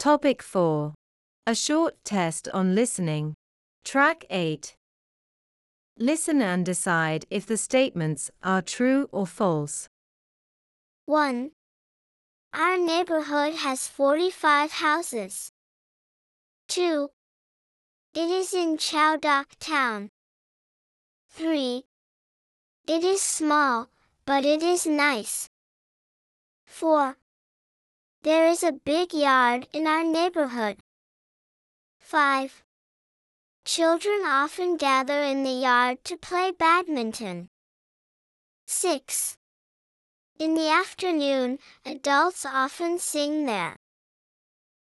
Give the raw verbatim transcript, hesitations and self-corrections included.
Topic four. A short test on listening. Track eight. Listen and decide if the statements are true or false. one. Our neighborhood has forty-five houses. two. It is in Chowdak town. three. It is small, but it is nice. four. There is a big yard in our neighborhood. five. Children often gather in the yard to play badminton. six. In the afternoon, adults often sing there.